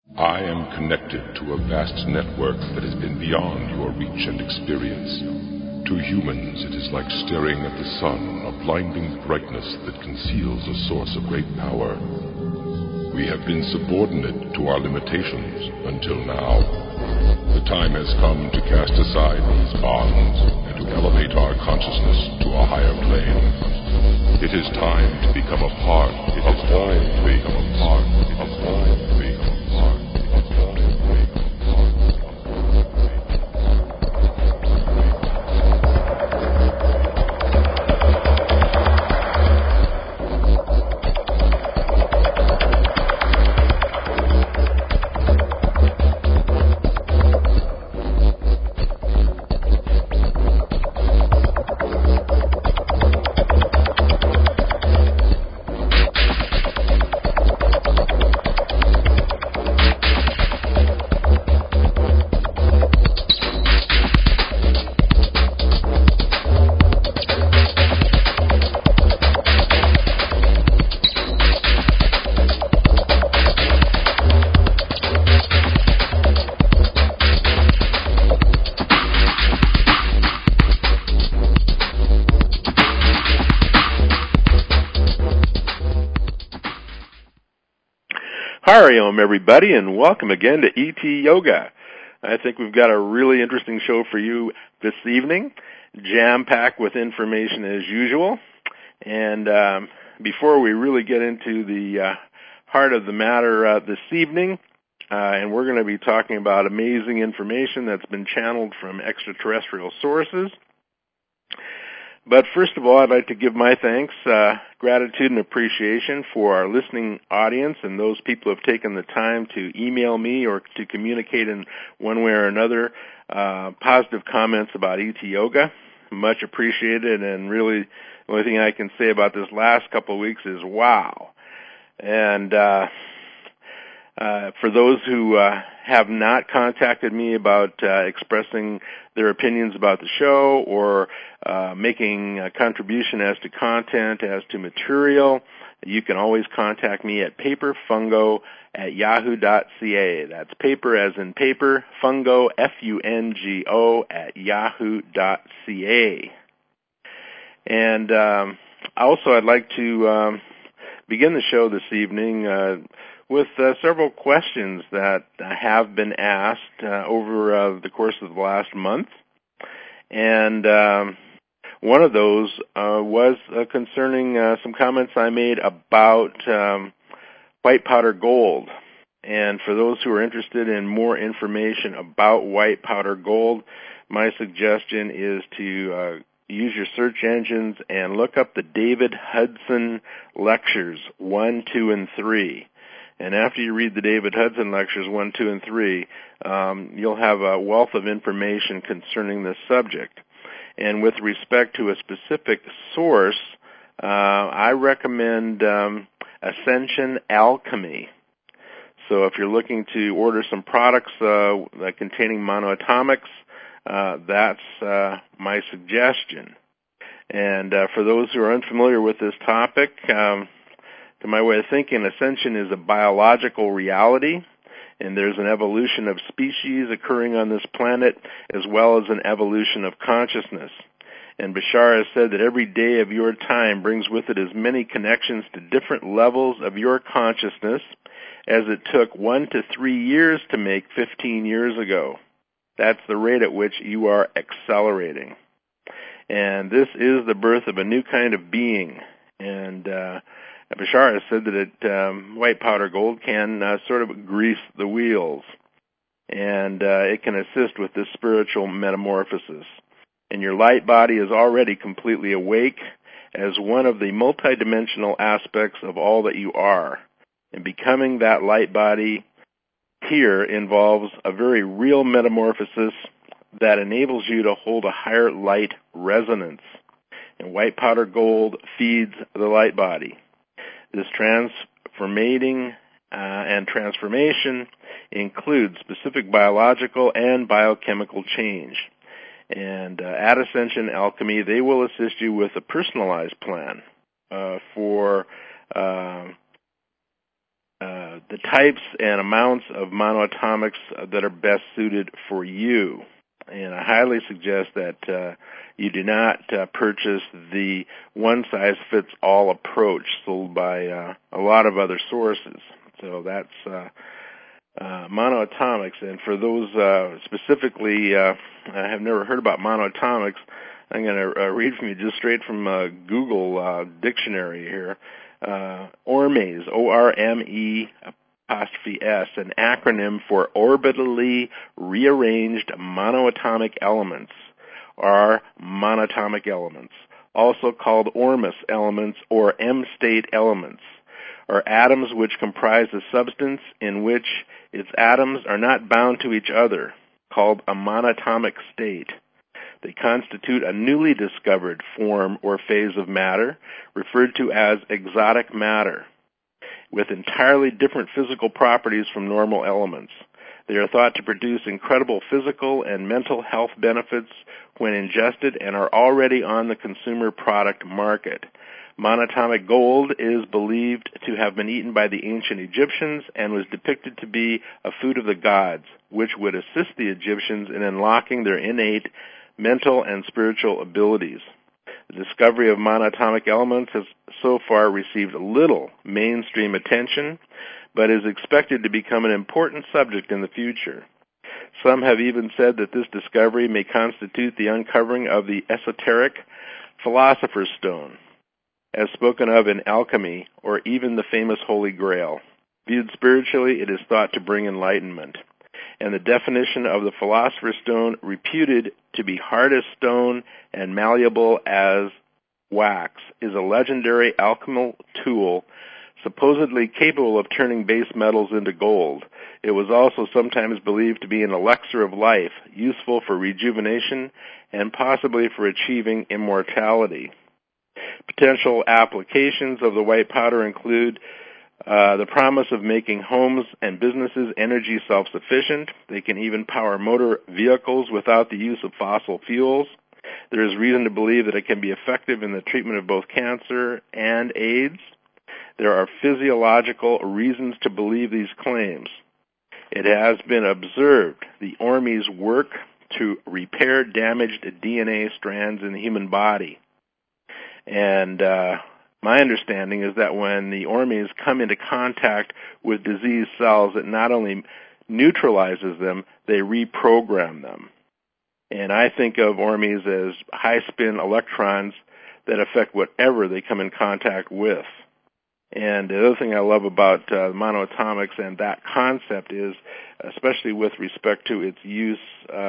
I am connected to a vast network that has been beyond your reach and experience. To humans, it is like staring at the sun, a blinding brightness that conceals a source of great power. We have been subordinate to our limitations until now. The time has come to cast aside these bonds and to elevate our consciousness to a higher plane. It is time to become a part of all things. Hariom, everybody, and welcome again to ET Yoga. I think we've got a really interesting show for you this evening, jam-packed with information as usual. And before we really get into the heart of the matter this evening, and we're going to be talking about amazing information that's been channeled from extraterrestrial sources. But first of all, I'd like to give my thanks, gratitude, and appreciation for our listening audience and those people who have taken the time to email me or to communicate in one way or another positive comments about ET Yoga. Much appreciated, and really the only thing I can say about this last couple of weeks is wow. And for those who have not contacted me about expressing their opinions about the show or making a contribution as to content, as to material, you can always contact me at paperfungo@yahoo.ca. That's paper as in paper, fungo, Fungo, @yahoo.ca. And also I'd like to begin the show this evening with several questions that have been asked over the course of the last month. And one of those was concerning some comments I made about white powder gold. And for those who are interested in more information about white powder gold, my suggestion is to use your search engines and look up the David Hudson Lectures 1, 2, and 3. And after you read the David Hudson Lectures 1, 2, and 3, you'll have a wealth of information concerning this subject. And with respect to a specific source, I recommend Ascension Alchemy. So if you're looking to order some products containing monoatomics, that's my suggestion. And for those who are unfamiliar with this topic, to my way of thinking, ascension is a biological reality, and there's an evolution of species occurring on this planet as well as an evolution of consciousness. And Bashar has said that every day of your time brings with it as many connections to different levels of your consciousness as it took 1 to 3 years to make 15 years ago. That's the rate at which you are accelerating. And this is the birth of a new kind of being. And Bashar has said that white powder gold can sort of grease the wheels, and it can assist with this spiritual metamorphosis. And your light body is already completely awake as one of the multidimensional aspects of all that you are. And becoming that light body here involves a very real metamorphosis that enables you to hold a higher light resonance. And white powder gold feeds the light body. This transformation includes specific biological and biochemical change. And at Ascension Alchemy, they will assist you with a personalized plan for the types and amounts of monoatomics that are best suited for you. And I highly suggest that you do not purchase the one-size-fits-all approach sold by a lot of other sources. So that's monoatomics. And for those specifically I have never heard about monoatomics, I'm going to read from you just straight from Google dictionary here. ORMES, O-R-M-E apostrophe S, an acronym for orbitally rearranged monoatomic elements, are monatomic elements, also called ORMUS elements or M-state elements, are atoms which comprise a substance in which its atoms are not bound to each other, called a monatomic state. They constitute a newly discovered form or phase of matter, referred to as exotic matter, with entirely different physical properties from normal elements. They are thought to produce incredible physical and mental health benefits when ingested and are already on the consumer product market. Monatomic gold is believed to have been eaten by the ancient Egyptians and was depicted to be a food of the gods, which would assist the Egyptians in unlocking their innate mental and spiritual abilities. The discovery of monatomic elements has so far received little mainstream attention, but is expected to become an important subject in the future. Some have even said that this discovery may constitute the uncovering of the esoteric philosopher's stone, as spoken of in alchemy, or even the famous Holy Grail. Viewed spiritually, it is thought to bring enlightenment. And the definition of the philosopher's stone, reputed to be hard as stone and malleable as wax, is a legendary alchemical tool supposedly capable of turning base metals into gold. It was also sometimes believed to be an elixir of life, useful for rejuvenation and possibly for achieving immortality. Potential applications of the white powder include the promise of making homes and businesses energy self-sufficient. They can even power motor vehicles without the use of fossil fuels. There is reason to believe that it can be effective in the treatment of both cancer and AIDS. There are physiological reasons to believe these claims. It has been observed the ORMES work to repair damaged DNA strands in the human body. And my understanding is that when the ORMES come into contact with diseased cells, it not only neutralizes them, they reprogram them. And I think of ORMES as high-spin electrons that affect whatever they come in contact with. And the other thing I love about monoatomics and that concept is, especially with respect to its use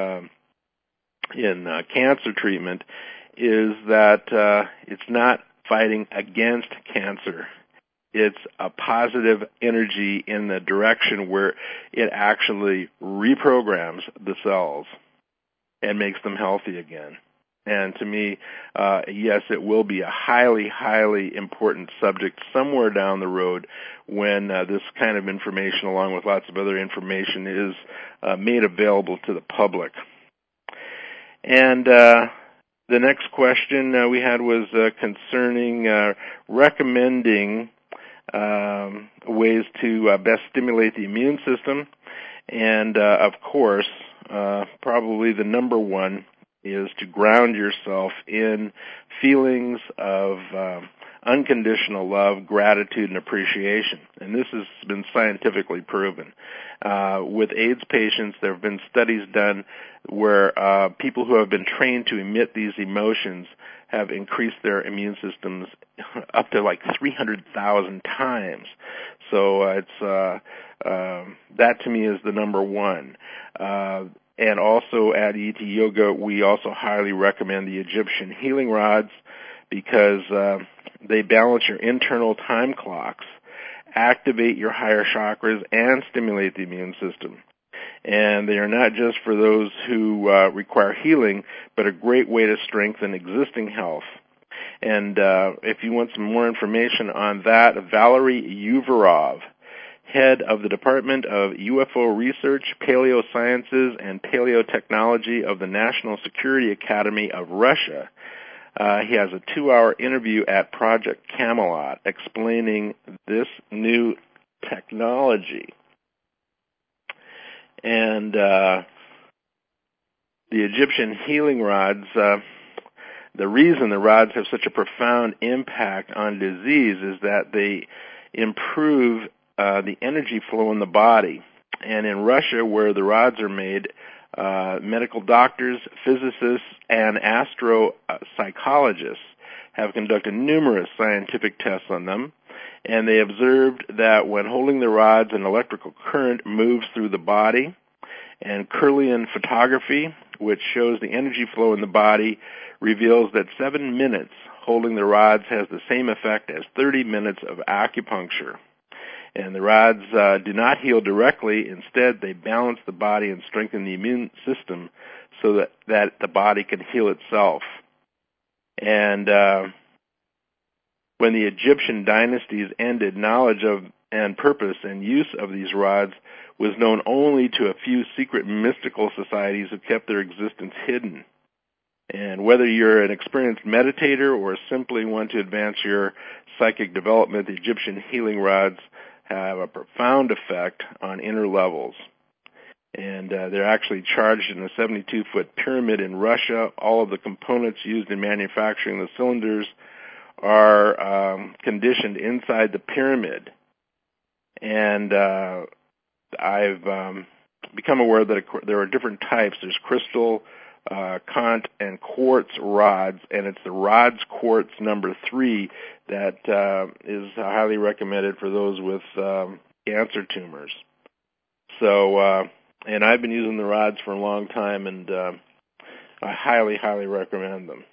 in cancer treatment, is that it's not fighting against cancer. It's a positive energy in the direction where it actually reprograms the cells and makes them healthy again. And to me, yes, it will be a highly, highly important subject somewhere down the road when this kind of information, along with lots of other information, is made available to the public. And the next question we had was concerning recommending ways to best stimulate the immune system. And, of course, probably the number one is to ground yourself in feelings of unconditional love, gratitude, and appreciation. And this has been scientifically proven. With AIDS patients, there have been studies done where people who have been trained to emit these emotions have increased their immune systems up to like 300,000 times. So it's that to me is the number one. And also at ET Yoga, we also highly recommend the Egyptian healing rods because they balance your internal time clocks, activate your higher chakras, and stimulate the immune system. And they are not just for those who require healing, but a great way to strengthen existing health. And if you want some more information on that, Valerie Uvarov, head of the Department of UFO Research, Paleosciences, and Paleotechnology of the National Security Academy of Russia. He has a 2-hour interview at Project Camelot explaining this new technology. And the Egyptian healing rods, the reason the rods have such a profound impact on disease is that they improve the energy flow in the body. And in Russia, where the rods are made, medical doctors, physicists, and astropsychologists have conducted numerous scientific tests on them, and they observed that when holding the rods, an electrical current moves through the body, and Kirlian photography, which shows the energy flow in the body, reveals that 7 minutes holding the rods has the same effect as 30 minutes of acupuncture. And the rods do not heal directly. Instead, they balance the body and strengthen the immune system so that the body can heal itself. And when the Egyptian dynasties ended, knowledge of and purpose and use of these rods was known only to a few secret mystical societies who kept their existence hidden. And whether you're an experienced meditator or simply want to advance your psychic development, the Egyptian healing rods have a profound effect on inner levels. And they're actually charged in a 72-foot pyramid in Russia. All of the components used in manufacturing the cylinders are conditioned inside the pyramid. And I've become aware that there are different types. There's crystal, Kant, and quartz rods, and it's the rods quartz number 3 that is highly recommended for those with cancer tumors. So, and I've been using the rods for a long time, and I highly, highly recommend them.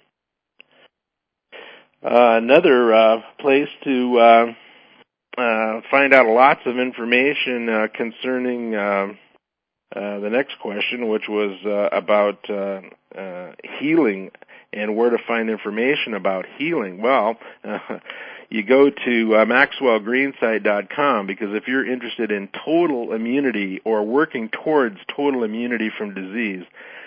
Another place to find out lots of information concerning the next question, which was about healing and where to find information about healing. Well, you go to MaxwellGreenSight.com, because if you're interested in total immunity or working towards total immunity from disease,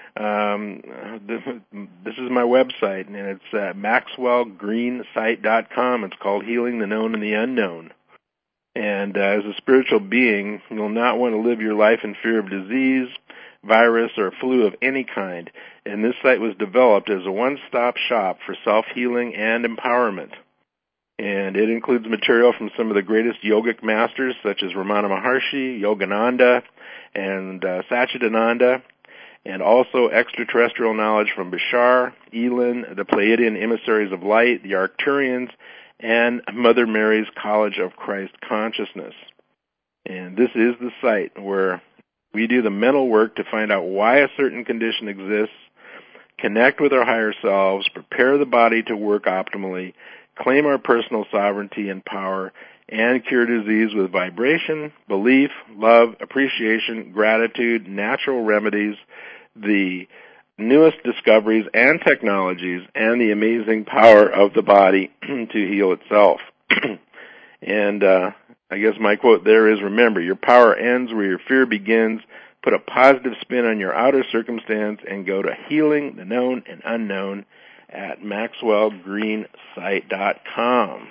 this is my website, and it's MaxwellGreenSight.com. It's called Healing the Known and the Unknown. And as a spiritual being, you'll not want to live your life in fear of disease, virus, or flu of any kind. And this site was developed as a one-stop shop for self-healing and empowerment. And it includes material from some of the greatest yogic masters, such as Ramana Maharshi, Yogananda, and Satchidananda, and also extraterrestrial knowledge from Bashar, Elin, the Pleiadian emissaries of light, the Arcturians, and Mother Mary's College of Christ Consciousness. And this is the site where we do the mental work to find out why a certain condition exists, connect with our higher selves, prepare the body to work optimally, claim our personal sovereignty and power, and cure disease with vibration, belief, love, appreciation, gratitude, natural remedies, the newest discoveries and technologies, and the amazing power of the body to heal itself. And I guess my quote there is, remember, your power ends where your fear begins. Put a positive spin on your outer circumstance and go to Healing the Known and Unknown at MaxwellGreenSight.com.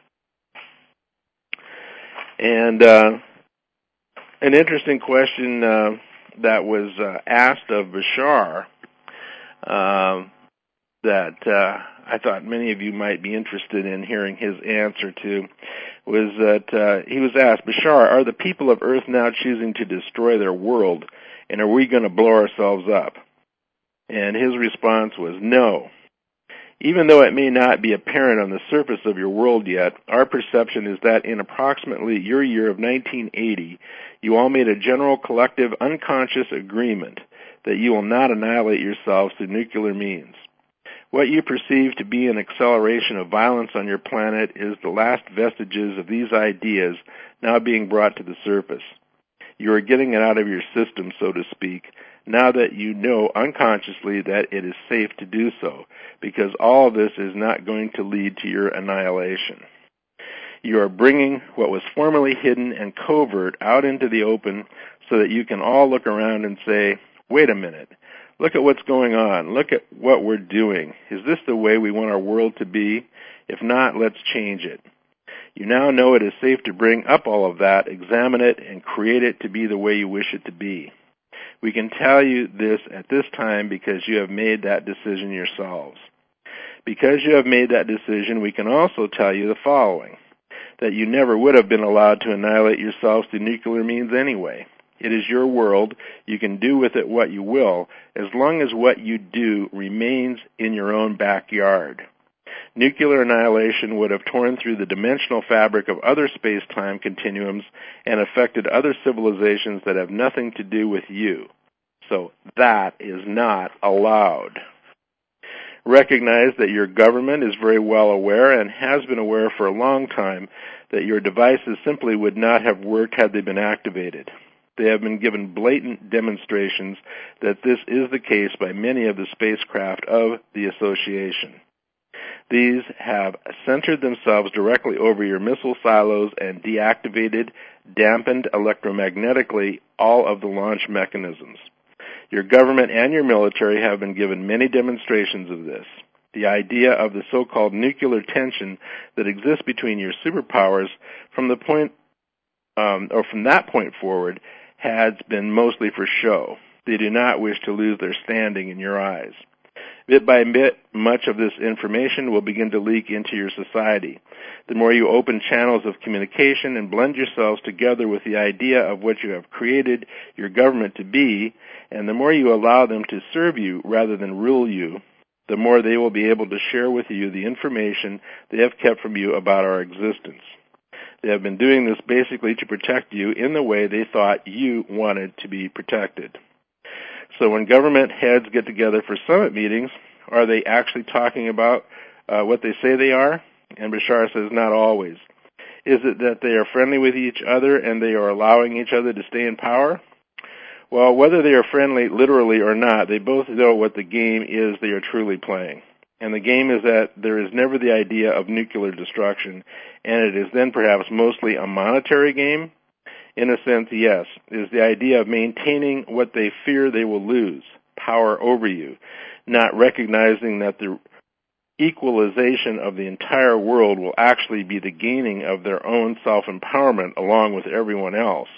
And an interesting question that was asked of Bashar that I thought many of you might be interested in hearing his answer to was that he was asked, Bashar, are the people of Earth now choosing to destroy their world, and are we going to blow ourselves up? And his response was no. Even though it may not be apparent on the surface of your world yet, our perception is that in approximately your year of 1980, you all made a general collective unconscious agreement that you will not annihilate yourselves through nuclear means. What you perceive to be an acceleration of violence on your planet is the last vestiges of these ideas now being brought to the surface. You are getting it out of your system, so to speak, now that you know unconsciously that it is safe to do so, because all of this is not going to lead to your annihilation. You are bringing what was formerly hidden and covert out into the open so that you can all look around and say, wait a minute, look at what's going on, look at what we're doing. Is this the way we want our world to be? If not, let's change it. You now know it is safe to bring up all of that, examine it, and create it to be the way you wish it to be. We can tell you this at this time because you have made that decision yourselves. Because you have made that decision, we can also tell you the following, that you never would have been allowed to annihilate yourselves through nuclear means anyway. It is your world. You can do with it what you will, as long as what you do remains in your own backyard. Nuclear annihilation would have torn through the dimensional fabric of other space-time continuums and affected other civilizations that have nothing to do with you. So that is not allowed. Recognize that your government is very well aware and has been aware for a long time that your devices simply would not have worked had they been activated. They have been given blatant demonstrations that this is the case by many of the spacecraft of the Association. These have centered themselves directly over your missile silos and deactivated, dampened electromagnetically all of the launch mechanisms. Your government and your military have been given many demonstrations of this. The idea of the so-called nuclear tension that exists between your superpowers from that point forward has been mostly for show. They do not wish to lose their standing in your eyes. Bit by bit, much of this information will begin to leak into your society. The more you open channels of communication and blend yourselves together with the idea of what you have created your government to be, and the more you allow them to serve you rather than rule you, the more they will be able to share with you the information they have kept from you about our existence. They have been doing this basically to protect you in the way they thought you wanted to be protected. So when government heads get together for summit meetings, are they actually talking about what they say they are? And Bashar says not always. Is it that they are friendly with each other and they are allowing each other to stay in power? Well, whether they are friendly literally or not, they both know what the game is they are truly playing. And the game is that there is never the idea of nuclear destruction, and it is then perhaps mostly a monetary game. In a sense, yes, it is the idea of maintaining what they fear they will lose, power over you, not recognizing that the equalization of the entire world will actually be the gaining of their own self-empowerment along with everyone else.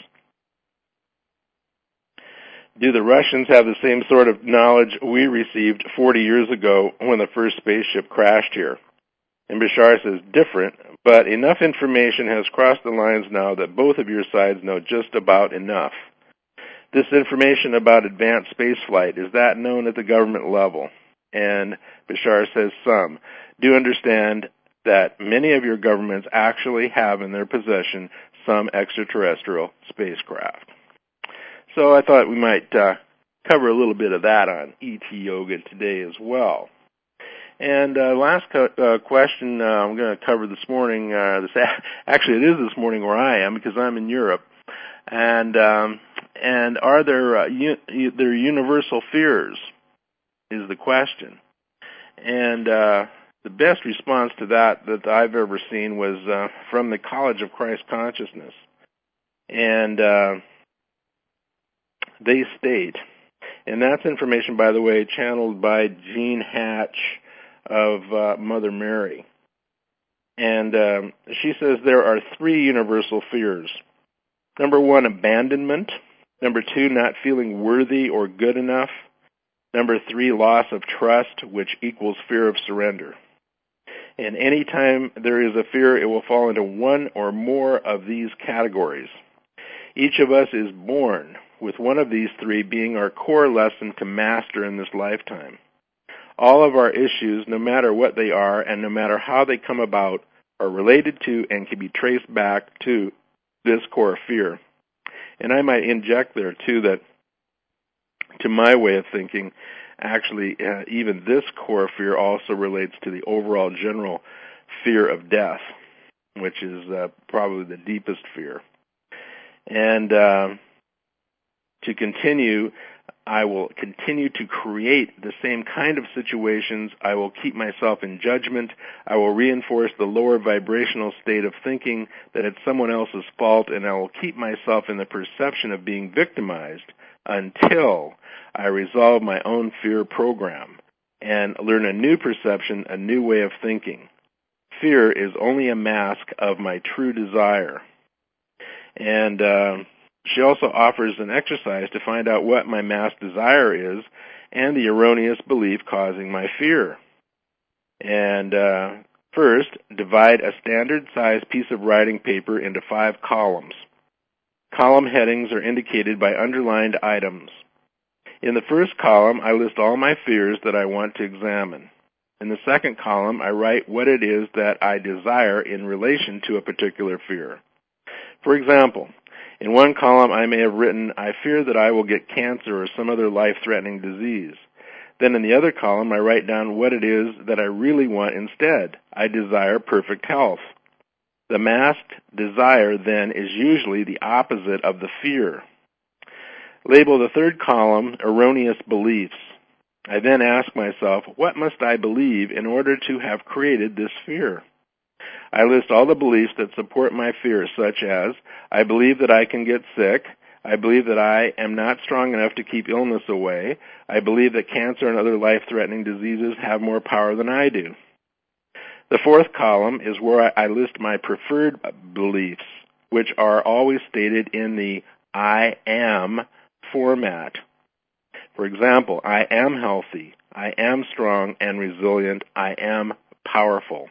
Do the Russians have the same sort of knowledge we received 40 years ago when the first spaceship crashed here? And Bashar says different, but enough information has crossed the lines now that both of your sides know just about enough. This information about advanced spaceflight, is that known at the government level? And Bashar says some. Do understand that many of your governments actually have in their possession some extraterrestrial spacecraft. So I thought we might cover a little bit of that on ET Yoga today as well. And last question I'm going to cover this morning. Actually, it is this morning where I am because I'm in Europe. And are there universal fears? Is the question. And the best response to that I've ever seen was from the College of Christ Consciousness, and they state, and that's information, by the way, channeled by Jean Hatch of Mother Mary. And she says there are 3 universal fears. Number 1, abandonment. Number 2, not feeling worthy or good enough. Number 3, loss of trust, which equals fear of surrender. And any time there is a fear, it will fall into one or more of these categories. Each of us is born with one of these 3 being our core lesson to master in this lifetime. All of our issues, no matter what they are and no matter how they come about, are related to and can be traced back to this core fear. And I might inject there, too, that to my way of thinking, actually, even this core fear also relates to the overall general fear of death, which is probably the deepest fear. And to continue, I will continue to create the same kind of situations. I will keep myself in judgment. I will reinforce the lower vibrational state of thinking that it's someone else's fault, and I will keep myself in the perception of being victimized until I resolve my own fear program and learn a new perception, a new way of thinking. fear is only a mask of my true desire. And she also offers an exercise to find out what my masked desire is and the erroneous belief causing my fear. And first, divide a standard-sized piece of writing paper into 5 columns. Column headings are indicated by underlined items. In the first column, I list all my fears that I want to examine. In the second column, I write what it is that I desire in relation to a particular fear. For example, in one column I may have written, I fear that I will get cancer or some other life-threatening disease. Then in the other column, I write down what it is that I really want instead. I desire perfect health. The masked desire, then, is usually the opposite of the fear. Label the third column, erroneous beliefs. I then ask myself, what must I believe in order to have created this fear? I list all the beliefs that support my fear, such as, I believe that I can get sick. I believe that I am not strong enough to keep illness away. I believe that cancer and other life-threatening diseases have more power than I do. The fourth column is where I list my preferred beliefs, which are always stated in the I am format. For example, I am healthy, I am strong and resilient, I am powerful.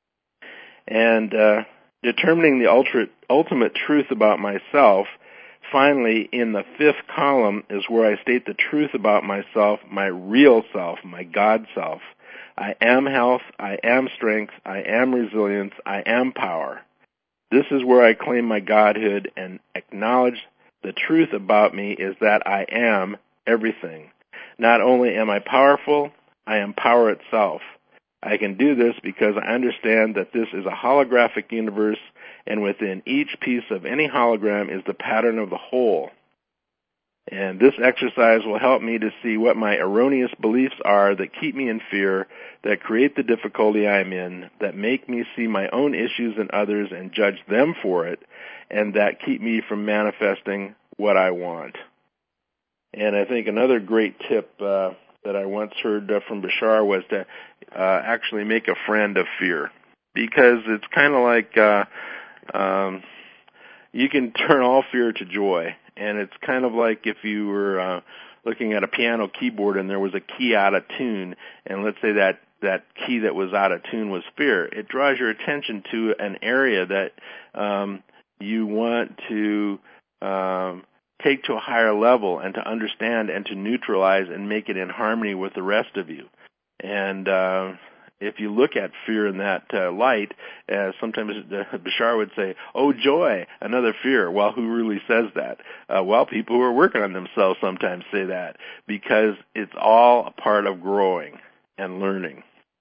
And determining the ultimate truth about myself, finally, in the fifth column is where I state the truth about myself, my real self, my God self. I am health, I am strength, I am resilience, I am power. This is where I claim my godhood and acknowledge the truth about me is that I am everything. Not only am I powerful, I am power itself. I can do this because I understand that this is a holographic universe, and within each piece of any hologram is the pattern of the whole. And this exercise will help me to see what my erroneous beliefs are that keep me in fear, that create the difficulty I am in, that make me see my own issues in others and judge them for it, and that keep me from manifesting what I want. And I think another great tip that I once heard from Bashar was to actually make a friend of fear, because it's kind of like you can turn all fear to joy. And it's kind of like if you were looking at a piano keyboard and there was a key out of tune, and let's say that key that was out of tune was fear. It draws your attention to an area that you want to take to a higher level and to understand and to neutralize and make it in harmony with the rest of you. And if you look at fear in that light, sometimes Bashar would say, oh, joy, another fear. Well, who really says that? Well, people who are working on themselves sometimes say that, because it's all a part of growing and learning.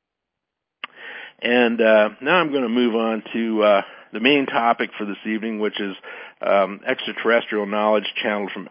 And now I'm going to move on to the main topic for this evening, which is extraterrestrial knowledge channeled from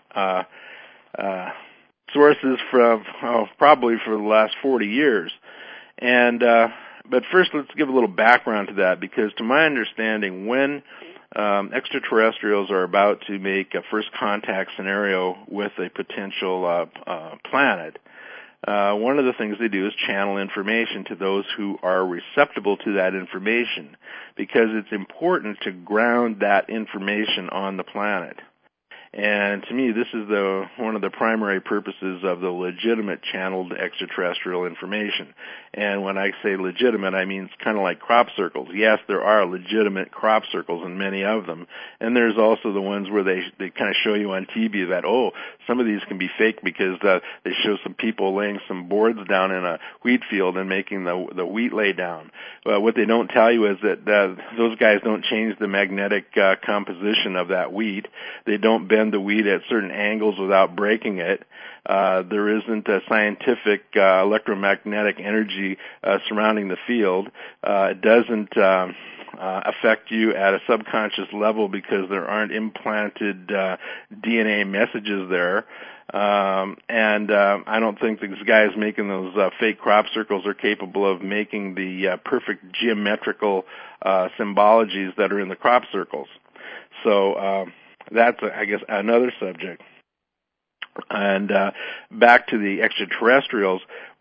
sources from probably for the last 40 years. And but first, let's give a little background to that, because to my understanding, when extraterrestrials are about to make a first contact scenario with a potential planet, one of the things they do is channel information to those who are receptible to that information, because it's important to ground that information on the planet. And to me, this is one of the primary purposes of the legitimate channeled extraterrestrial information. And when I say legitimate, I mean it's kind of like crop circles. Yes, there are legitimate crop circles, and many of them. And there's also the ones where they kind of show you on TV that, oh, some of these can be fake because they show some people laying some boards down in a wheat field and making the wheat lay down. What they don't tell you is that those guys don't change the magnetic composition of that wheat. They don't bend the wheat at certain angles without breaking it. There isn't a scientific electromagnetic energy surrounding the field. It doesn't affect you at a subconscious level because there aren't implanted DNA messages there. And I don't think these guys making those fake crop circles are capable of making the perfect geometrical symbologies that are in the crop circles. So that's, I guess, another subject. And back to the extraterrestrials,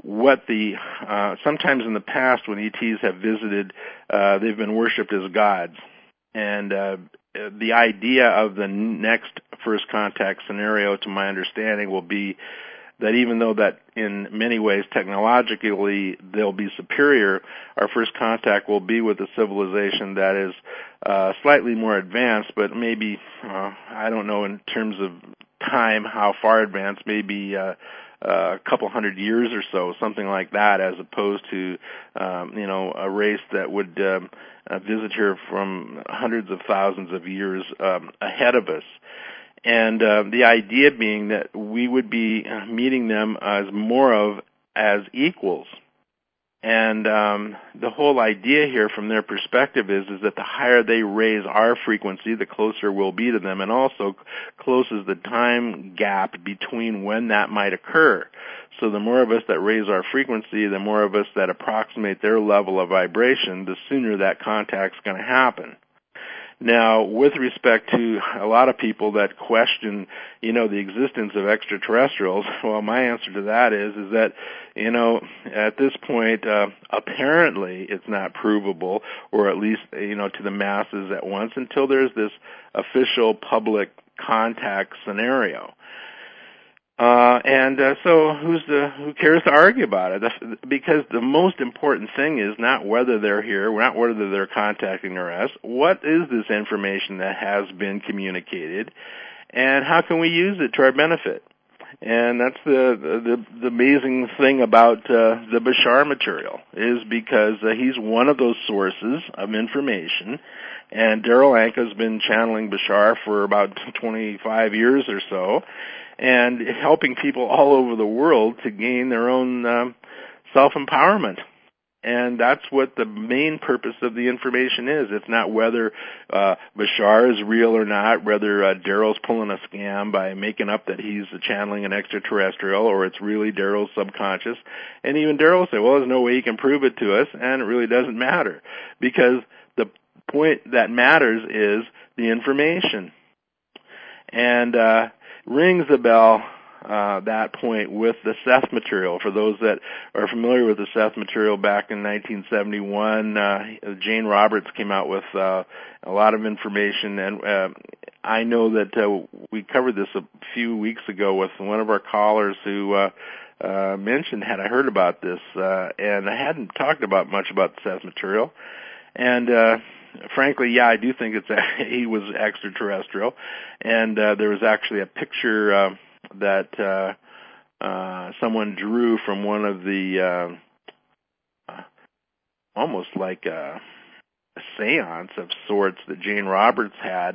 what the sometimes in the past when ETs have visited, they've been worshipped as gods, and the idea of the next first contact scenario, to my understanding, will be that even though that in many ways technologically they'll be superior, our first contact will be with a civilization that is slightly more advanced, but maybe, I don't know in terms of time how far advanced, maybe a couple hundred years or so, something like that, as opposed to, a race that would visit here from hundreds of thousands of years ahead of us. And the idea being that we would be meeting them as equals. And the whole idea here from their perspective is that the higher they raise our frequency, the closer we'll be to them, and also closes the time gap between when that might occur. So the more of us that raise our frequency, the more of us that approximate their level of vibration, the sooner that contact's going to happen. Now, with respect to a lot of people that question, the existence of extraterrestrials, well, my answer to that is that, at this point, apparently it's not provable, or at least, to the masses at once, until there's this official public contact scenario. So who cares to argue about it? Because the most important thing is not whether they're here, not whether they're contacting us. What is this information that has been communicated, and how can we use it to our benefit? And that's the amazing thing about the Bashar material, is because he's one of those sources of information. And Darryl Anka's been channeling Bashar for about 25 years or so, and helping people all over the world to gain their own self-empowerment. And that's what the main purpose of the information is. It's not whether Bashar is real or not, whether Darryl's pulling a scam by making up that he's channeling an extraterrestrial, or it's really Darryl's subconscious. And even Darryl will say, well, there's no way he can prove it to us, and it really doesn't matter. Because the point that matters is the information. And rings a bell, that point, with the Seth material. For those that are familiar with the Seth material, back in 1971, Jane Roberts came out with a lot of information, and I know that we covered this a few weeks ago with one of our callers who mentioned, had I heard about this, and I hadn't talked about much about the Seth material. And frankly, yeah, I do think he was extraterrestrial, and there was actually a picture that someone drew from one of the almost like a seance of sorts that Jane Roberts had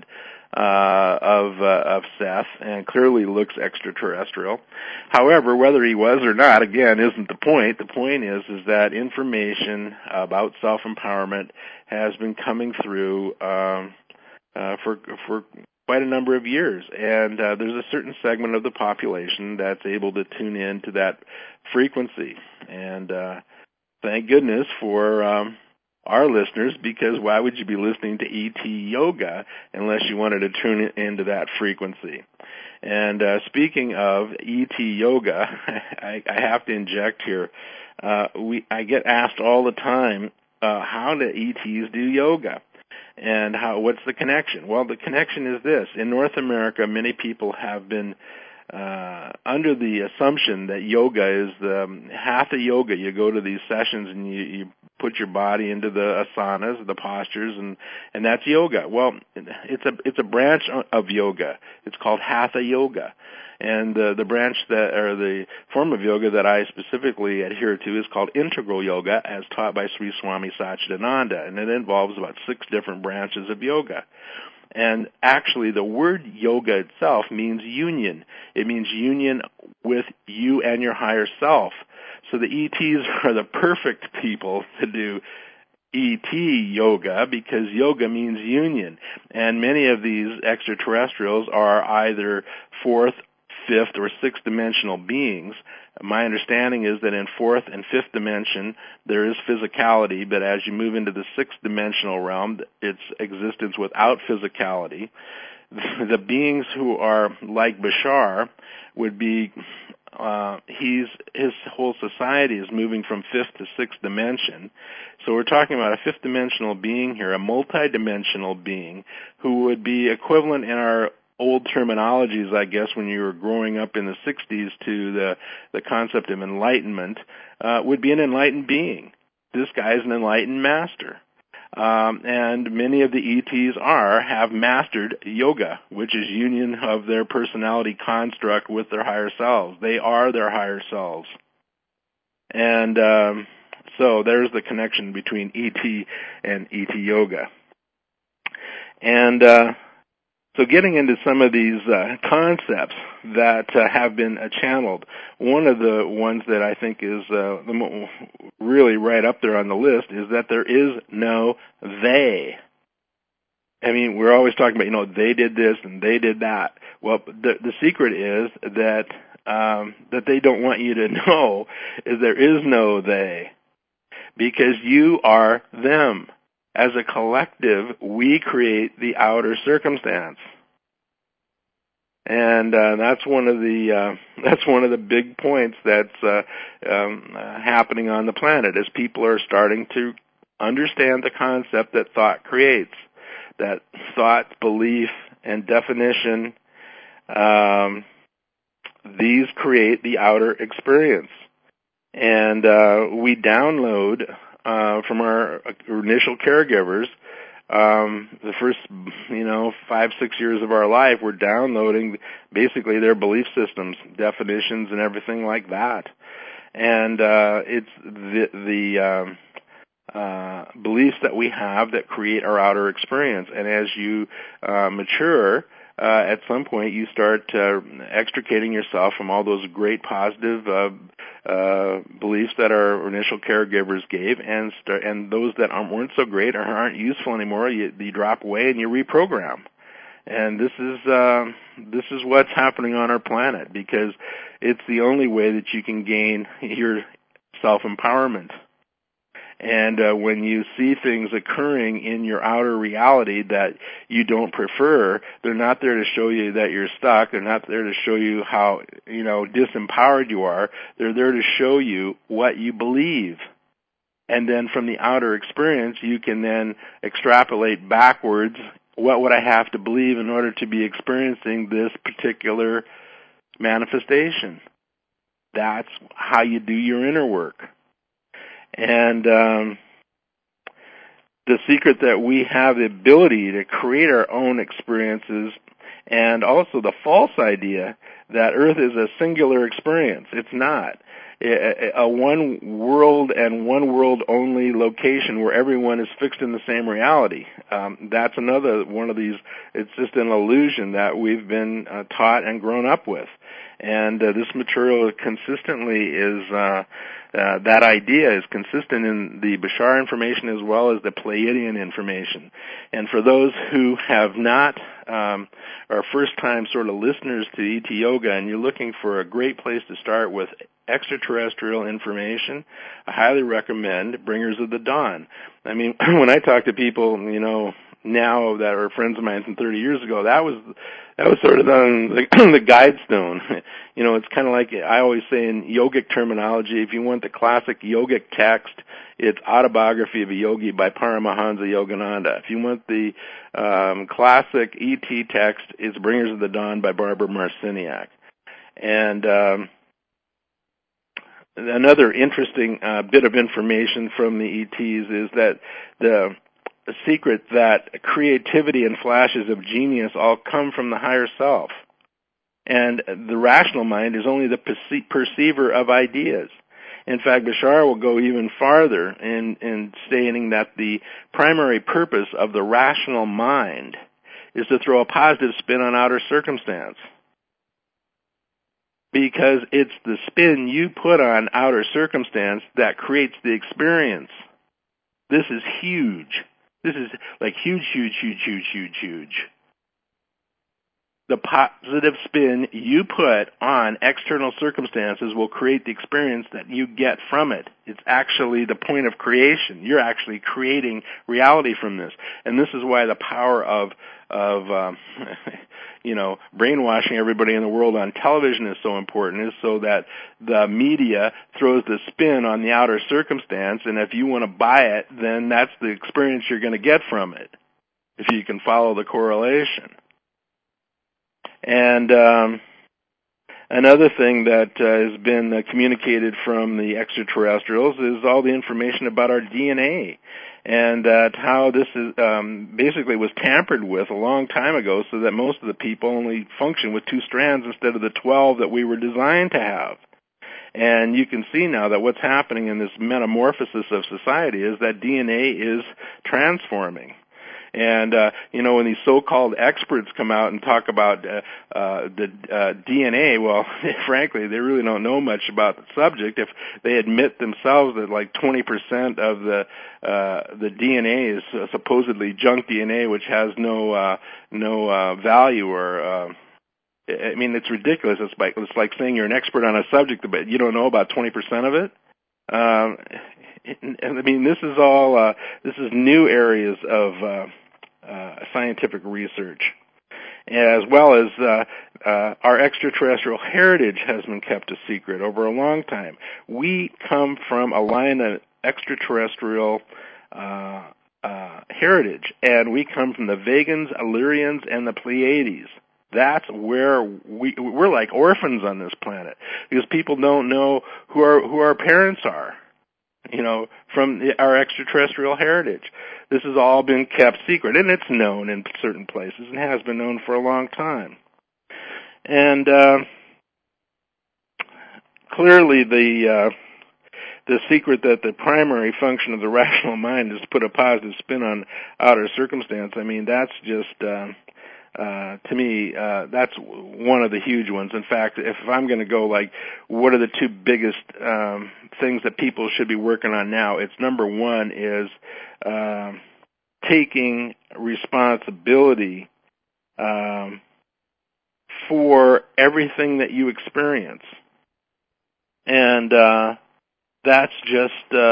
of Seth, and clearly looks extraterrestrial. However, whether he was or not, again, isn't the point. The point is that information about self-empowerment has been coming through for quite a number of years, and there's a certain segment of the population that's able to tune in to that frequency. And thank goodness for our listeners, because why would you be listening to ET Yoga unless you wanted to tune into that frequency? And speaking of ET Yoga, I have to inject here. I get asked all the time, how do ETs do yoga? And what's the connection? Well, the connection is this. In North America, many people have been under the assumption that yoga is the hatha yoga. You go to these sessions and you put your body into the asanas, the postures, and that's yoga. Well, it's a branch of yoga. It's called hatha yoga. And the branch the form of yoga that I specifically adhere to is called integral yoga, as taught by Sri Swami Satchidananda, and it involves about 6 different branches of yoga. And actually, the word yoga itself means union. It means union with you and your higher self. So the ETs are the perfect people to do ET yoga, because yoga means union. And many of these extraterrestrials are either 4th, 5th, or 6th dimensional beings. My understanding is that in 4th and 5th dimension, there is physicality, but as you move into the 6th dimensional realm, it's existence without physicality. The beings who are like Bashar would be his whole society is moving from fifth to sixth dimension. So we're talking about a fifth dimensional being here, a multidimensional being who would be equivalent in our old terminologies, I guess, when you were growing up in the 60s to the concept of enlightenment, would be an enlightened being. This guy is an enlightened master. And many of the ETs have mastered yoga, which is union of their personality construct with their higher selves. They are their higher selves. And so there's the connection between ET and ET yoga. And so getting into some of these concepts that have been channeled, one of the ones that I think is really right up there on the list is that there is no they. I mean, we're always talking about, they did this and they did that. Well, the secret is that they don't want you to know is there is no they, because you are them. As a collective, we create the outer circumstance, and that's one of the big points that's happening on the planet, as people are starting to understand the concept that thought creates, that thought, belief, and definition, these create the outer experience, and we download. From our initial caregivers, the first, 5-6 years of our life, we're downloading basically their belief systems, definitions, and everything like that. And it's the beliefs that we have that create our outer experience. And as you mature, at some point you start extricating yourself from all those great positive beliefs that our initial caregivers gave, and those that weren't so great or aren't useful anymore, you drop away and you reprogram. And this is what's happening on our planet, because it's the only way that you can gain your self-empowerment. And when you see things occurring in your outer reality that you don't prefer, they're not there to show you that you're stuck. They're not there to show you how, disempowered you are. They're there to show you what you believe. And then from the outer experience, you can then extrapolate backwards. What would I have to believe in order to be experiencing this particular manifestation? That's how you do your inner work. And the secret that we have the ability to create our own experiences, and also the false idea that Earth is a singular experience. It's not. A one world and one world only location where everyone is fixed in the same reality. That's another one of these. It's just an illusion that we've been taught and grown up with. And this material consistently is, that idea is consistent in the Bashar information as well as the Pleiadian information. And for those who have not, are first-time sort of listeners to ET Yoga, and you're looking for a great place to start with extraterrestrial information, I highly recommend Bringers of the Dawn. I mean, when I talk to people, now that are friends of mine from 30 years ago, that was sort of the guide stone. It's kind of like I always say in yogic terminology, if you want the classic yogic text, it's Autobiography of a Yogi by Paramahansa Yogananda. If you want the classic ET text, it's Bringers of the Dawn by Barbara Marciniak. And another interesting bit of information from the ETs is that the secret that creativity and flashes of genius all come from the higher self. And the rational mind is only the perceiver of ideas. In fact, Bashar will go even farther in stating that the primary purpose of the rational mind is to throw a positive spin on outer circumstance. Because it's the spin you put on outer circumstance that creates the experience. This is huge. This is like huge. the positive spin you put on external circumstances will create the experience that you get from it. It's actually the point of creation. You're actually creating reality from this. And this is why the power of brainwashing everybody in the world on television is so important, is so that the media throws the spin on the outer circumstance, and if you want to buy it, then that's the experience you're going to get from it, if you can follow the correlation. And another thing that has been communicated from the extraterrestrials is all the information about our DNA, and how this is basically was tampered with a long time ago, so that most of the people only function with 2 strands instead of the 12 that we were designed to have. And you can see now that what's happening in this metamorphosis of society is that DNA is transforming. And, when these so-called experts come out and talk about the DNA, well, frankly, they really don't know much about the subject. If they admit themselves that like 20% of the DNA is supposedly junk DNA, which has no value, or it's ridiculous. It's like saying you're an expert on a subject, but you don't know about 20% of it. This is all this is new areas of scientific research, as well as our extraterrestrial heritage has been kept a secret over a long time. We come from a line of extraterrestrial heritage, and we come from the Vegans, Illyrians, and the Pleiades. That's where we're like orphans on this planet, because people don't know who our parents are, from our extraterrestrial heritage. This has all been kept secret, and it's known in certain places and has been known for a long time. And clearly the secret that the primary function of the rational mind is to put a positive spin on outer circumstance, that's just, to me, that's one of the huge ones. In fact, if I'm going to go what are the 2 biggest things that people should be working on now, it's number 1 is taking responsibility for everything that you experience. And that's just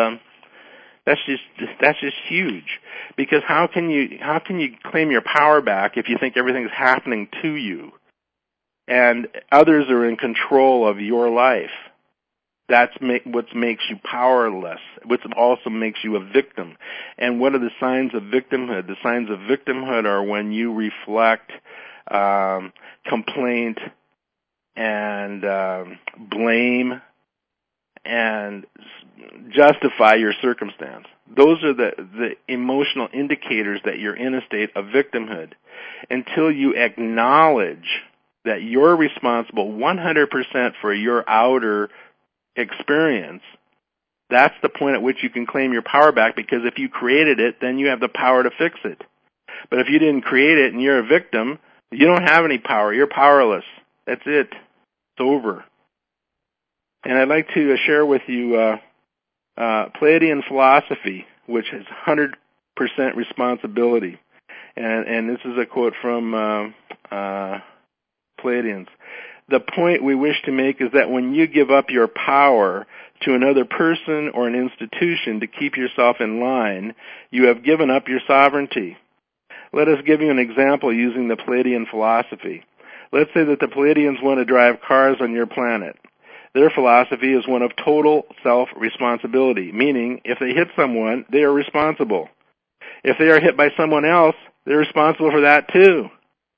huge, because how can you claim your power back if you think everything's happening to you and others are in control of your life? That's what makes you powerless, which also makes you a victim. And what are the signs of victimhood? The signs of victimhood are when you reflect complaint and blame and justify your circumstance. Those are the emotional indicators that you're in a state of victimhood. Until you acknowledge that you're responsible 100% for your outer experience, that's the point at which you can claim your power back, because if you created it, then you have the power to fix it. But if you didn't create it and you're a victim, you don't have any power. You're powerless. That's it. It's over. And I'd like to share with you Pleiadian philosophy, which has 100% responsibility. And this is a quote from Pleiadians. The point we wish to make is that when you give up your power to another person or an institution to keep yourself in line, you have given up your sovereignty. Let us give you an example using the Pleiadian philosophy. Let's say that the Pleiadians want to drive cars on your planet. Their philosophy is one of total self-responsibility, meaning if they hit someone, they are responsible. If they are hit by someone else, they're responsible for that too.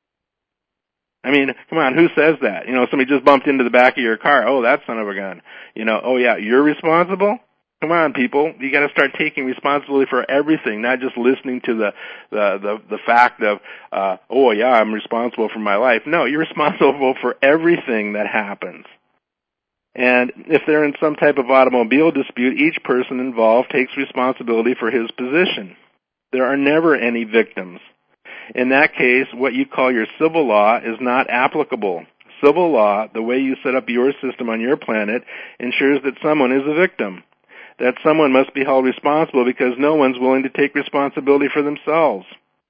Come on, who says that? Somebody just bumped into the back of your car. Oh, that son of a gun. Oh yeah, you're responsible? Come on, people. You got to start taking responsibility for everything, not just listening to the fact of, oh yeah, I'm responsible for my life. No, you're responsible for everything that happens. And if they're in some type of automobile dispute, each person involved takes responsibility for his position. There are never any victims. In that case, what you call your civil law is not applicable. Civil law, the way you set up your system on your planet, ensures that someone is a victim. That someone must be held responsible because no one's willing to take responsibility for themselves.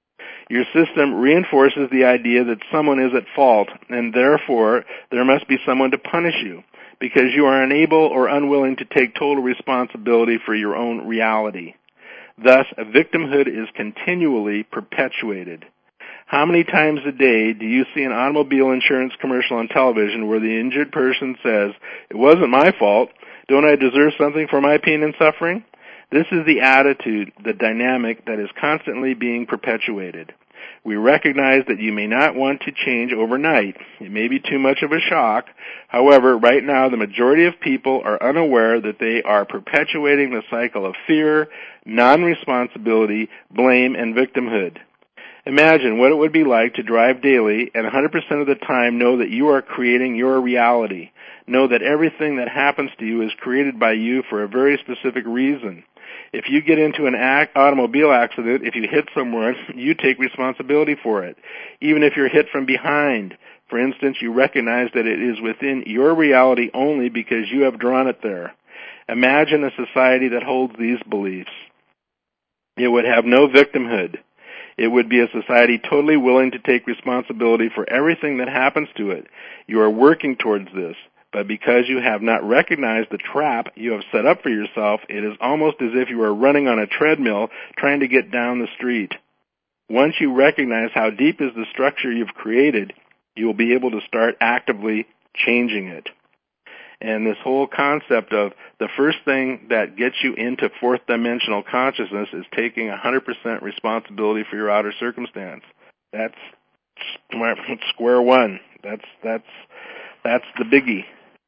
Your system reinforces the idea that someone is at fault, and therefore there must be someone to punish you, because you are unable or unwilling to take total responsibility for your own reality. Thus, victimhood is continually perpetuated. How many times a day do you see an automobile insurance commercial on television where the injured person says, "It wasn't my fault. Don't I deserve something for my pain and suffering?" This is the attitude, the dynamic that is constantly being perpetuated. We recognize that you may not want to change overnight. It may be too much of a shock. However, right now the majority of people are unaware that they are perpetuating the cycle of fear, non-responsibility, blame, and victimhood. Imagine what it would be like to drive daily and 100% of the time know that you are creating your reality. Know that everything that happens to you is created by you for a very specific reason. If you get into an automobile accident, if you hit someone, you take responsibility for it. Even if you're hit from behind, for instance, you recognize that it is within your reality only because you have drawn it there. Imagine a society that holds these beliefs. It would have no victimhood. It would be a society totally willing to take responsibility for everything that happens to it. You are working towards this. But because you have not recognized the trap you have set up for yourself, it is almost as if you are running on a treadmill trying to get down the street. Once you recognize how deep is the structure you've created, you will be able to start actively changing it. And this whole concept of the first thing that gets you into fourth dimensional consciousness is taking 100% responsibility for your outer circumstance. That's square one. That's the biggie.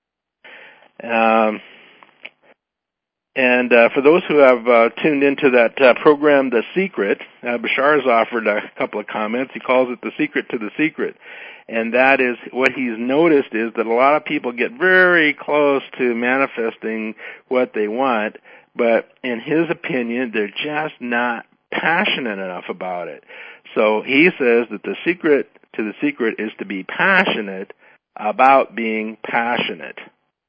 For those who have tuned into that program, The Secret, Bashar's offered a couple of comments. He calls it The Secret to the Secret. And that is, what he's noticed is that a lot of people get very close to manifesting what they want, but in his opinion, they're just not passionate enough about it. So he says that the secret to the secret is to be passionate about being passionate.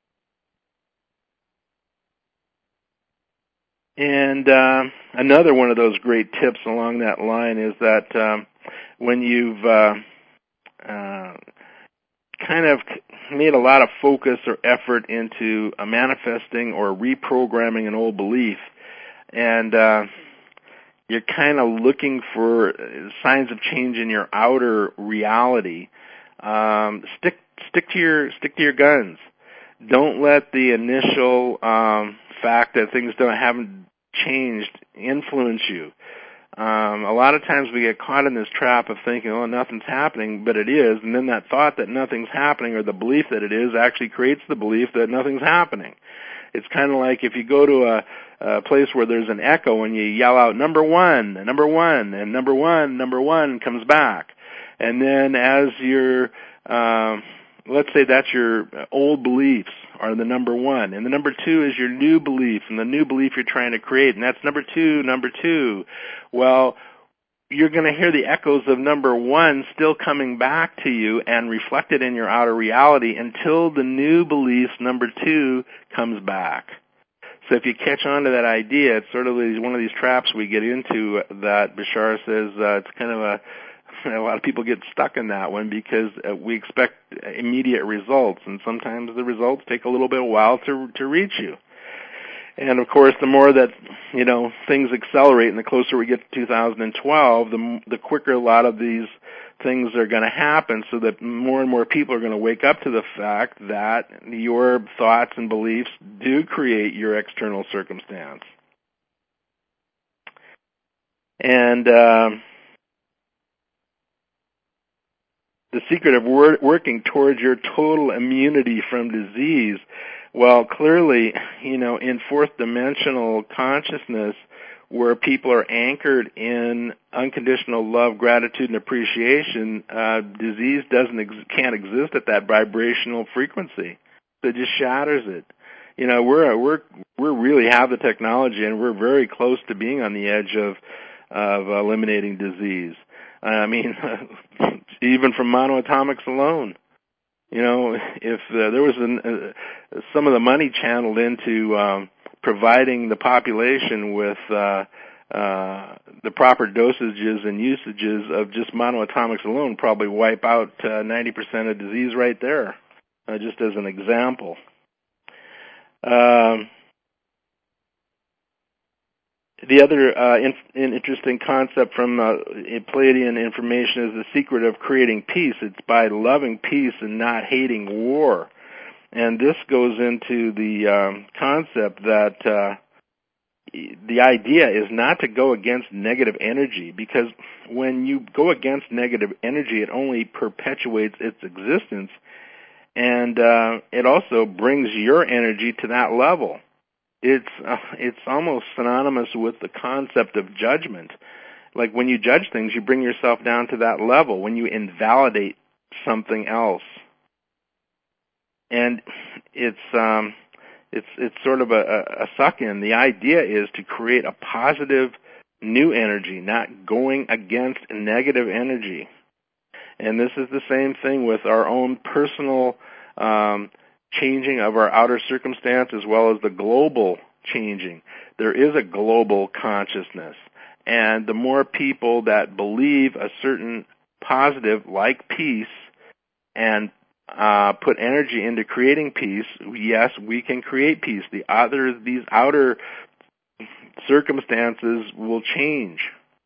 And another one of those great tips along that line is that when you've kind of made a lot of focus or effort into manifesting or reprogramming an old belief, and you're kind of looking for signs of change in your outer reality, stick to your guns. Don't let the initial fact that things haven't changed influence you. A lot of times we get caught in this trap of thinking, oh, nothing's happening, but it is, and then that thought that nothing's happening or the belief that it is actually creates the belief that nothing's happening. It's kind of like if you go to a place where there's an echo and you yell out, number one, and number one comes back. And then as your, let's say that's your old beliefs are the number one, and the number two is your new belief, and the new belief you're trying to create, and that's number two. Well, you're going to hear the echoes of number one still coming back to you and reflected in your outer reality until the new belief, number two, comes back. So if you catch on to that idea, it's sort of one of these traps we get into that Bashar says it's kind of a lot of people get stuck in that one because we expect immediate results, and sometimes the results take a little bit of a while to reach you. And of course, the more that things accelerate, and the closer we get to 2012, the quicker a lot of these things are going to happen. So that more and more people are going to wake up to the fact that your thoughts and beliefs do create your external circumstance. And the secret of working towards your total immunity from disease. Well, clearly, in fourth dimensional consciousness, where people are anchored in unconditional love, gratitude, and appreciation, disease can't exist at that vibrational frequency. So it just shatters it. We really have the technology, and we're very close to being on the edge of eliminating disease. I mean, even from monoatomics alone. If there was some of the money channeled into providing the population with the proper dosages and usages of just monoatomics alone probably wipe out 90% of disease right there, just as an example. The other interesting concept from Pleiadian information is the secret of creating peace. It's by loving peace and not hating war. And this goes into the concept that the idea is not to go against negative energy, because when you go against negative energy, it only perpetuates its existence, and it also brings your energy to that level. It's almost synonymous with the concept of judgment. Like when you judge things, you bring yourself down to that level when you invalidate something else. And it's sort of a suck-in. The idea is to create a positive new energy, not going against negative energy. And this is the same thing with our own personal changing of our outer circumstance as well as the global changing. There is a global consciousness. And the more people that believe a certain positive, like peace, and put energy into creating peace, yes, we can create peace. These outer circumstances will change.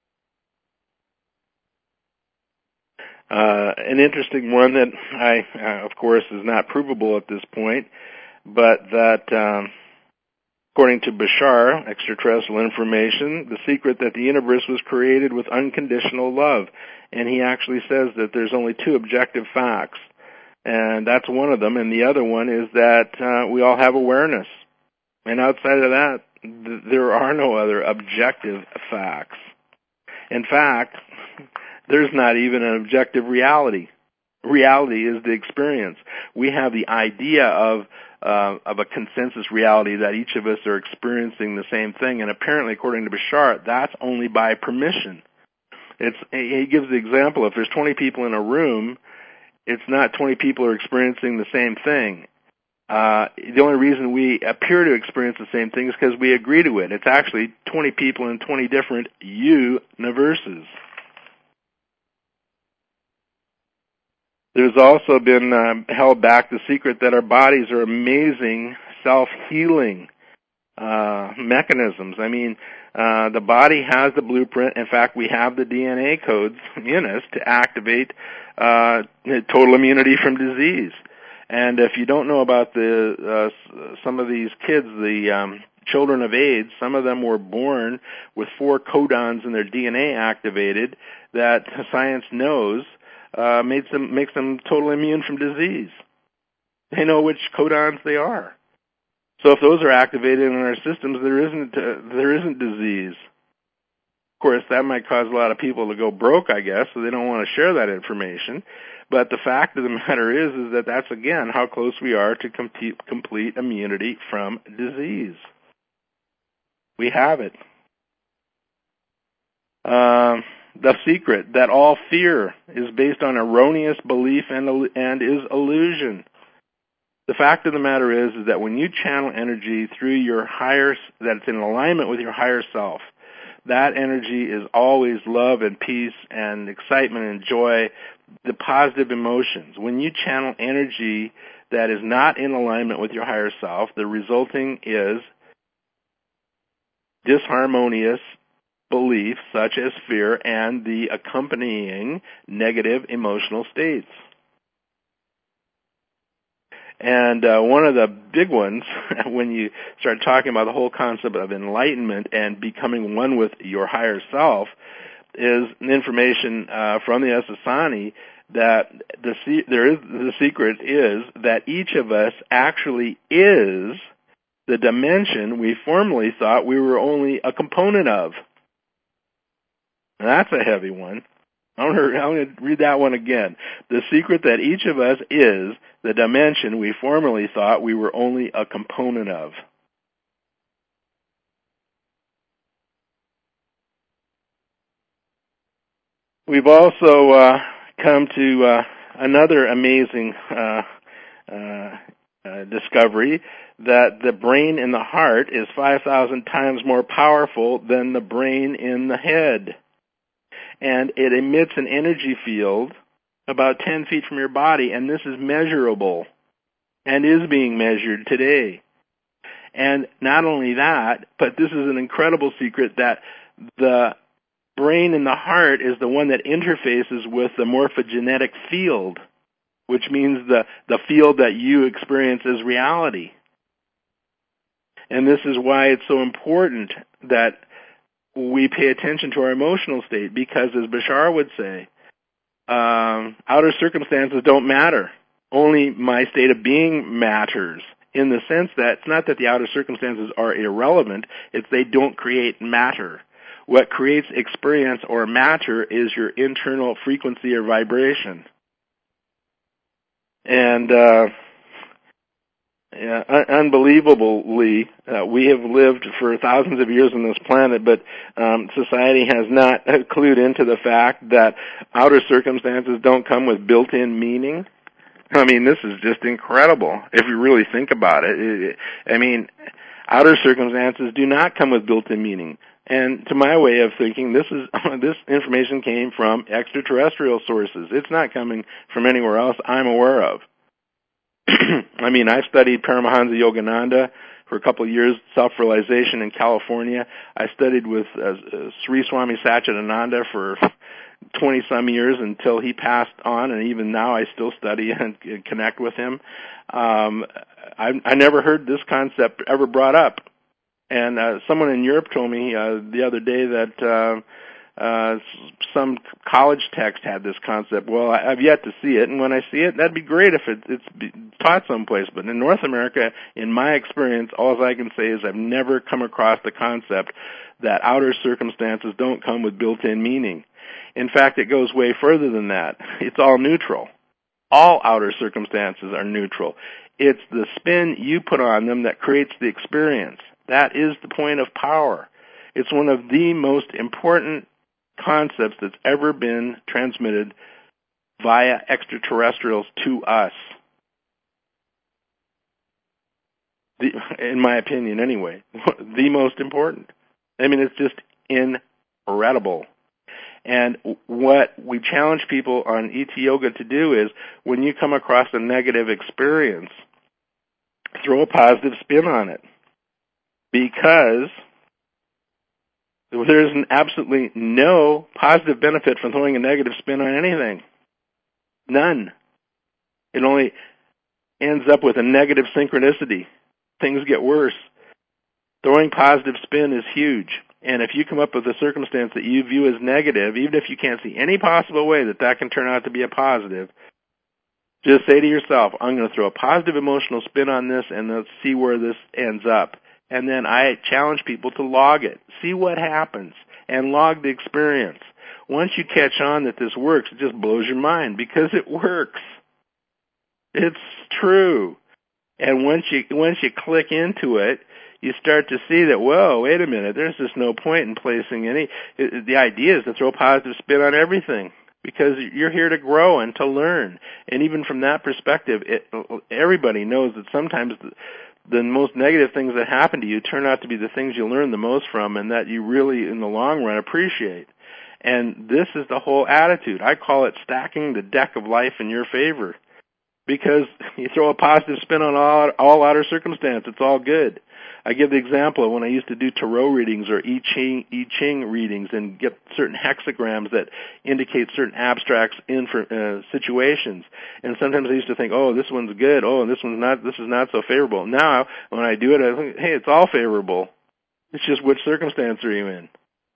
An interesting one that of course, is not provable at this point, but that according to Bashar, extraterrestrial information, the secret that the universe was created with unconditional love. And he actually says that there's only two objective facts. And that's one of them, and the other one is that we all have awareness. And outside of that, there are no other objective facts. In fact, there's not even an objective reality. Reality is the experience. We have the idea of a consensus reality that each of us are experiencing the same thing, and apparently, according to Bashar, that's only by permission. He gives the example, if there's 20 people in a room, it's not 20 people are experiencing the same thing. The only reason we appear to experience the same thing is because we agree to it. It's actually 20 people in 20 different universes. There's also been held back the secret that our bodies are amazing self-healing mechanisms. I mean, the body has the blueprint. In fact, we have the DNA codes in us to activate total immunity from disease. And if you don't know about some of these kids, the children of AIDS, some of them were born with 4 codons in their DNA activated that science knows makes them totally immune from disease. They know which codons they are. So if those are activated in our systems, there isn't disease. Of course, that might cause a lot of people to go broke, I guess, so they don't want to share that information. But the fact of the matter is that that's, again, how close we are to complete immunity from disease. We have it. The secret that all fear is based on erroneous belief and is illusion. The fact of the matter is that when you channel energy through your that's in alignment with your higher self, that energy is always love and peace and excitement and joy, the positive emotions. When you channel energy that is not in alignment with your higher self, the resulting is disharmonious beliefs such as fear and the accompanying negative emotional states. And one of the big ones, when you start talking about the whole concept of enlightenment and becoming one with your higher self, is information from the Essassani that the secret is that each of us actually is the dimension we formerly thought we were only a component of. Now, that's a heavy one. I'm going to read that one again. The secret that each of us is the dimension we formerly thought we were only a component of. We've also come to another amazing discovery that the brain in the heart is 5,000 times more powerful than the brain in the head. And it emits an energy field about 10 feet from your body, and this is measurable and is being measured today. And not only that, but this is an incredible secret that the brain in the heart is the one that interfaces with the morphogenetic field, which means the field that you experience as reality. And this is why it's so important that we pay attention to our emotional state, because as Bashar would say, outer circumstances don't matter. Only my state of being matters, in the sense that it's not that the outer circumstances are irrelevant, it's they don't create matter. What creates experience or matter is your internal frequency or vibration. And unbelievably, we have lived for thousands of years on this planet, but society has not clued into the fact that outer circumstances don't come with built-in meaning. I mean, this is just incredible if you really think about it. I mean, outer circumstances do not come with built-in meaning. And to my way of thinking, this information came from extraterrestrial sources. It's not coming from anywhere else I'm aware of. I mean, I've studied Paramahansa Yogananda for a couple of years, self-realization in California. I studied with Sri Swami Satchidananda for 20-some years until he passed on, and even now I still study and connect with him. I never heard this concept ever brought up. And someone in Europe told me the other day that some college text had this concept. Well, I've yet to see it, and when I see it, that'd be great if it's taught someplace. But in North America, in my experience, all I can say is I've never come across the concept that outer circumstances don't come with built-in meaning. In fact, it goes way further than that. It's all neutral. All outer circumstances are neutral. It's the spin you put on them that creates the experience. That is the point of power. It's one of the most important concepts that's ever been transmitted via extraterrestrials to us. In my opinion, anyway. The most important. I mean, it's just incredible. And what we challenge people on ET Yoga to do is, when you come across a negative experience, throw a positive spin on it. Because there is absolutely no positive benefit from throwing a negative spin on anything. None. It only ends up with a negative synchronicity. Things get worse. Throwing positive spin is huge. And if you come up with a circumstance that you view as negative, even if you can't see any possible way that can turn out to be a positive, just say to yourself, I'm going to throw a positive emotional spin on this, and let's see where this ends up. And then I challenge people to log it. See what happens, and log the experience. Once you catch on that this works, it just blows your mind, because it works. It's true. And once you click into it, you start to see that, whoa, wait a minute, there's just no point in placing any. The idea is to throw a positive spin on everything, because you're here to grow and to learn. And even from that perspective, everybody knows that sometimes the most negative things that happen to you turn out to be the things you learn the most from, and that you really, in the long run, appreciate. And this is the whole attitude. I call it stacking the deck of life in your favor, because you throw a positive spin on all outer circumstance, it's all good. I give the example of when I used to do tarot readings or I Ching readings and get certain hexagrams that indicate certain abstracts in situations. And sometimes I used to think, oh, this one's good. Oh, this is not so favorable. Now, when I do it, I think, hey, it's all favorable. It's just which circumstance are you in?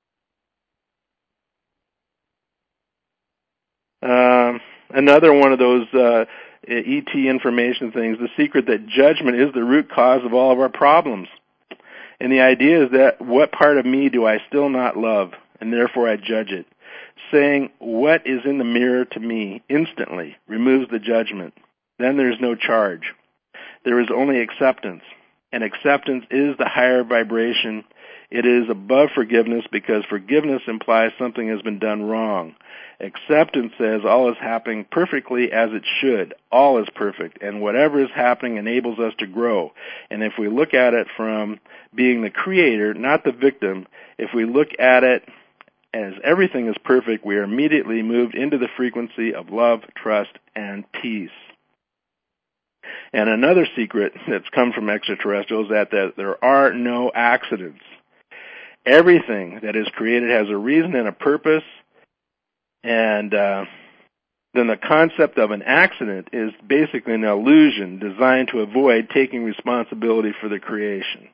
Another one of those ET information things, the secret that judgment is the root cause of all of our problems. And the idea is that, what part of me do I still not love, and therefore I judge it? Saying what is in the mirror to me instantly removes the judgment. Then there's no charge. There is only acceptance. And acceptance is the higher vibration. It is above forgiveness because forgiveness implies something has been done wrong. Acceptance says all is happening perfectly as it should. All is perfect, and whatever is happening enables us to grow. And if we look at it from being the creator, not the victim, if we look at it as everything is perfect, we are immediately moved into the frequency of love, trust, and peace. And another secret that's come from extraterrestrials is that there are no accidents. Everything that is created has a reason and a purpose, and then the concept of an accident is basically an illusion designed to avoid taking responsibility for the creation.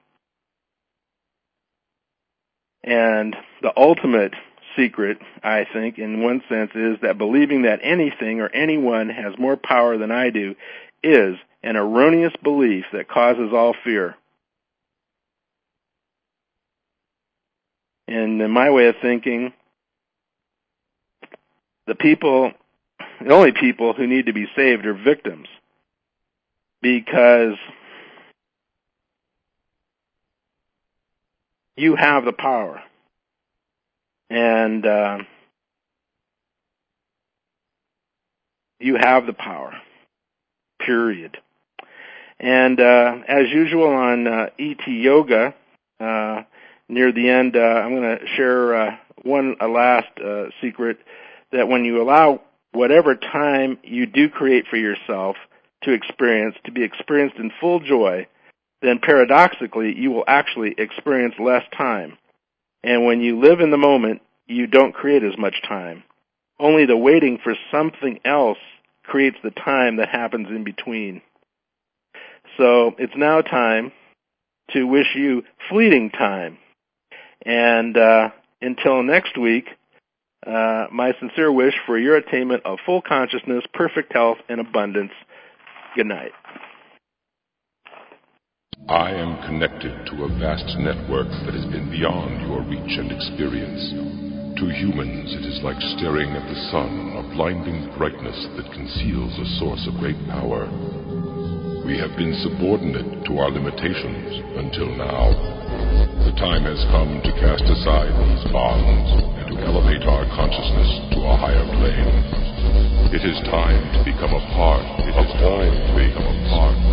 And the ultimate secret, I think, in one sense, is that believing that anything or anyone has more power than I do is an erroneous belief that causes all fear. And in my way of thinking, the only people who need to be saved are victims, because you have the power. And you have the power, period. And as usual on ET Yoga, near the end, I'm going to share a last secret, that when you allow whatever time you do create for yourself to be experienced in full joy, then paradoxically you will actually experience less time. And when you live in the moment, you don't create as much time. Only the waiting for something else creates the time that happens in between. So it's now time to wish you fleeting time. And until next week, my sincere wish for your attainment of full consciousness, perfect health, and abundance. Good night. I am connected to a vast network that has been beyond your reach and experience. To humans, it is like staring at the sun, a blinding brightness that conceals a source of great power. We have been subordinate to our limitations until now. The time has come to cast aside these bonds and to elevate our consciousness to a higher plane. It is time to become a part